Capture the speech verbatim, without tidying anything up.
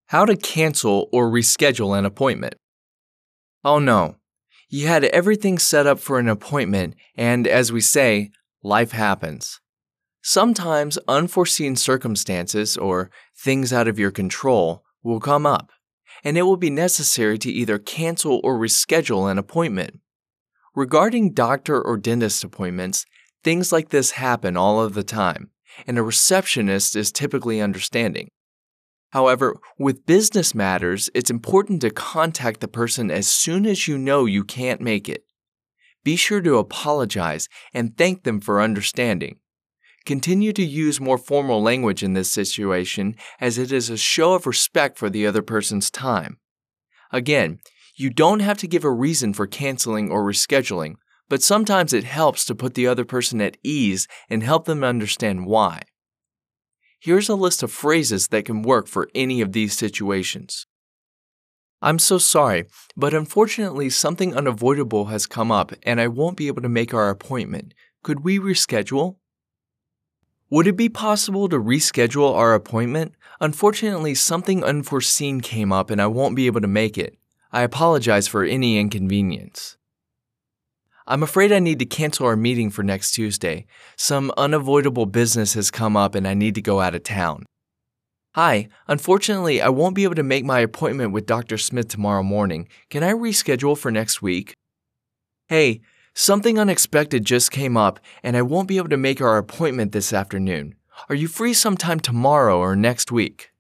How to cancel or reschedule an appointment. Oh no, you had everything set up for an appointment, and as we say, life happens. Sometimes unforeseen circumstances or things out of your control will come up, and it will be necessary to either cancel or reschedule an appointment. Regarding doctor or dentist appointments, things like this happen all of the time, and a receptionist is typically understanding. However, with business matters, it's important to contact the person as soon as you know you can't make it. Be sure to apologize and thank them for understanding. Continue to use more formal language in this situation, as it is a show of respect for the other person's time. Again, you don't have to give a reason for canceling or rescheduling, but sometimes it helps to put the other person at ease and help them understand why. Here's a list of phrases that can work for any of these situations. I'm so sorry, but unfortunately something unavoidable has come up and I won't be able to make our appointment. Could we reschedule? Would it be possible to reschedule our appointment? Unfortunately, something unforeseen came up and I won't be able to make it. I apologize for any inconvenience. I'm afraid I need to cancel our meeting for next Tuesday. Some unavoidable business has come up and I need to go out of town. Hi, unfortunately, I won't be able to make my appointment with Doctor Smith tomorrow morning. Can I reschedule for next week? Hey, something unexpected just came up and I won't be able to make our appointment this afternoon. Are you free sometime tomorrow or next week?